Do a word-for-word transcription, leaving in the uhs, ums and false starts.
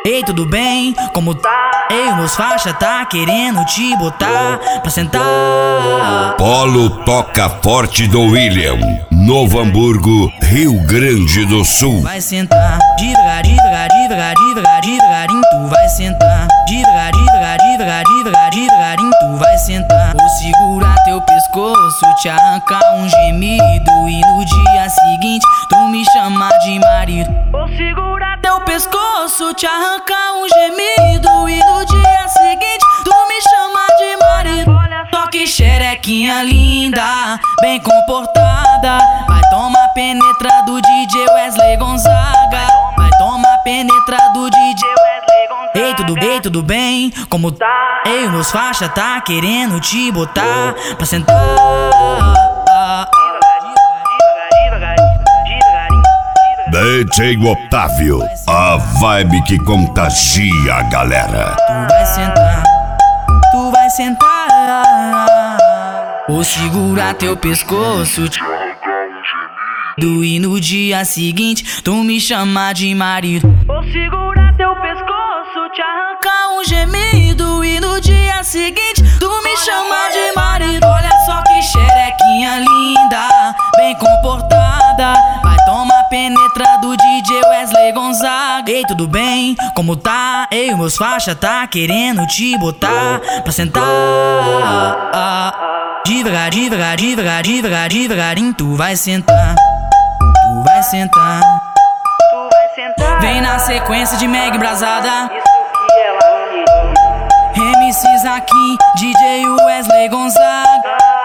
Ei, tudo bem? Como tá? Ei, meus faixa tá querendo te botar pra sentar. Polo toca forte do William, Novo Hamburgo, Rio Grande do Sul. Vai sentar devagar, devagar, devagar, devagar, devagarinho. Tu vai sentar devagar, devagar, devagar, devagar, devagarinho. Tu vai sentar. Vou segurar teu pescoço, te arrancar um gemido e no dia seguinte tu me chamar de marido. Vou segurar teu pescoço, te arrancar um gemido e no dia seguinte tu me chamar de marido. Só que xerequinha linda, bem comportada, vai tomar penetra do D J Wesley Gonzaga. Vai tomar penetra do D J Wesley Gonzaga. Ei, tudo bem, tudo bem? Como tá? Ei, meus faixa tá querendo te botar pra sentar. D J Otávio, a vibe que contagia a galera. Tu vai sentar, tu vai sentar. Vou segurar teu pescoço, te arrancar um gemido e no dia seguinte tu me chamar de marido. Vou segurar teu pescoço, te arrancar um gemido e no dia seguinte tu me chamar de marido. Olha só que xerequinha linda, bem comportada, vai tomar penetra do D J Wesley Gonzaga. Ei, tudo bem? Como tá? Ei, meus faixa tá querendo te botar pra sentar. Devagar, devagar, devagar, devagar, devagarinho. Tu vai sentar, tu vai sentar, tu vai sentar. Vem na sequência de Meg Brasada, M Cs aqui, D J Wesley Gonzaga.